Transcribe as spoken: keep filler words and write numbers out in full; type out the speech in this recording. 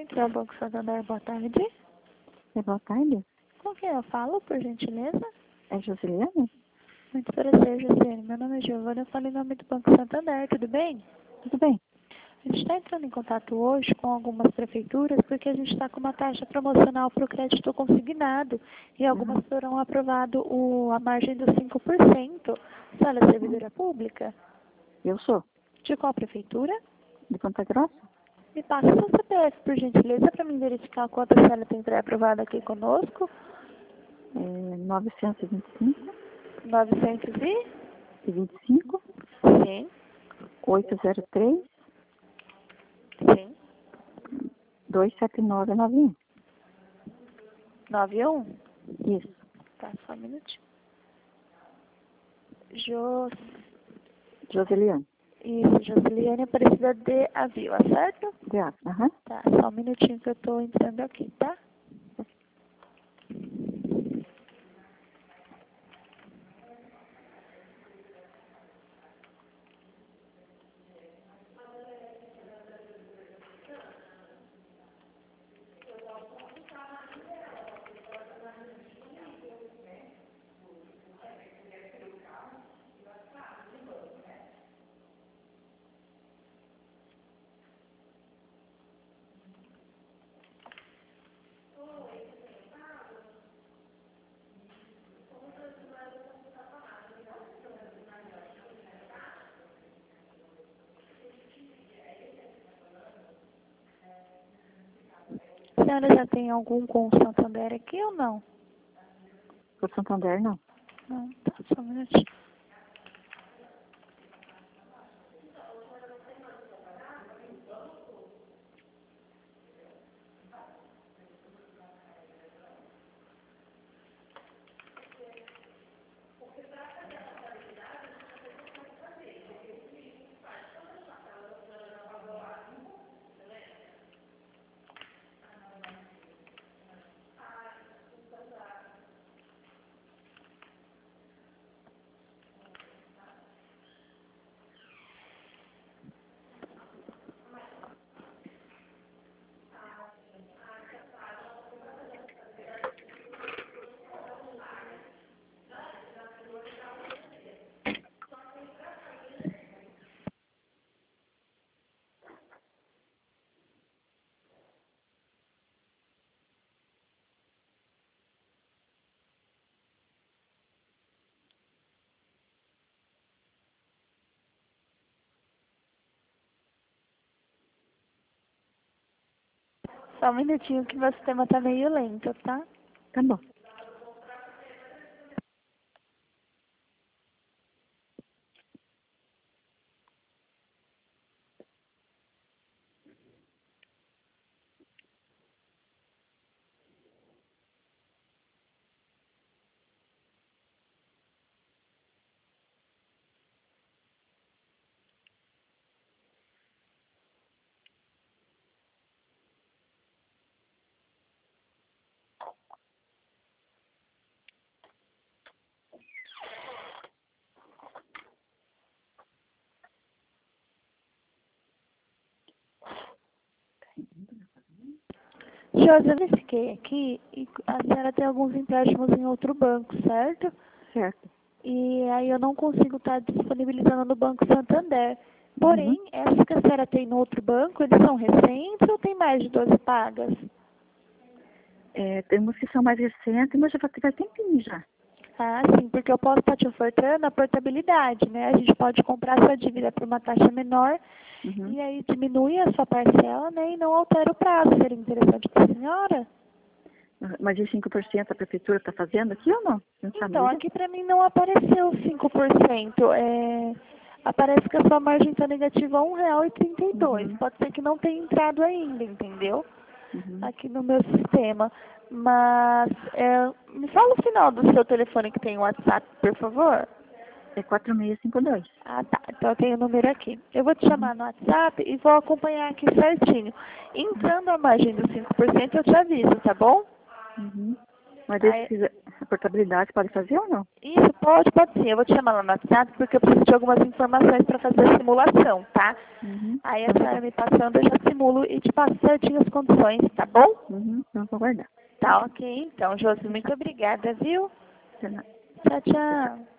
Central Banco Santander, boa tarde. É, boa tarde. Com quem eu falo, por gentileza? É Joseliane? Muito prazer, Josiane. Meu nome é Giovana, eu falo em nome do Banco Santander, tudo bem? Tudo bem. A gente está entrando em contato hoje com algumas prefeituras porque a gente está com uma taxa promocional para o crédito consignado e algumas Uhum. foram aprovado o, a margem dos cinco por cento. A senhora é servidora pública? Eu sou. De qual prefeitura? De Ponta Grossa? Me passa o seu C P F, por gentileza, para mim verificar quanto a senhora tem pré-aprovado aqui conosco. É novecentos e vinte e cinco, novecentos e? e vinte e cinco, Sim, oitocentos e três, sim. duzentos e setenta e nove noventa e um. noventa e um? Isso. Tá, só um minutinho. Jos... Joseliane. Isso, Joseliane Aparecida de Avila, certo? Graças. Aham. Tá, só um minutinho que eu tô entrando aqui, tá? A senhora já tem algum com o Santander aqui ou não? Por Santander, não. Não, tá, só um minutinho. Só um minutinho que meu sistema tá meio lento, tá? Tá bom. Josi, eu verifiquei aqui e a senhora tem alguns empréstimos em outro banco, certo? Certo. E aí eu não consigo estar disponibilizando no Banco Santander. Porém, Uhum. essas que a senhora tem no outro banco, eles são recentes ou tem mais de doze pagas? É, temos que são mais recentes, mas já faz faz tempinho já. Ah, sim, porque eu posso estar te ofertando a portabilidade, né? A gente pode comprar sua dívida por uma taxa menor Uhum. e aí diminui a sua parcela, né? E não altera o prazo. Seria interessante para a senhora? Mas e cinco por cento a prefeitura está fazendo aqui ou não? Não sabe Então, dizer? aqui para mim não apareceu cinco por cento. É, aparece que a sua margem está negativa um real e trinta e dois. Uhum. Pode ser que não tenha entrado ainda, entendeu? Uhum. Aqui no meu sistema. Mas, é, me fala o final do seu telefone que tem o WhatsApp, por favor. É quatro seis cinco dois. Ah, tá. Então eu tenho o número aqui. Eu vou te Uhum. chamar no WhatsApp e vou acompanhar aqui certinho. Uhum. Entrando a margem dos cinco por cento, eu te aviso, tá bom? Uhum. Mas Aí- esse, precisa- a portabilidade pode fazer ou não? Isso, pode, pode sim. Eu vou te chamar lá no WhatsApp porque eu preciso de algumas informações para fazer a simulação, tá? Uhum. Aí a senhora me passando, eu já simulo e te passo certinho as condições, tá bom? Uhum. Então, vou guardar. Tá ok, então, Josi, muito obrigada, viu? De nada. Tchau, tchau.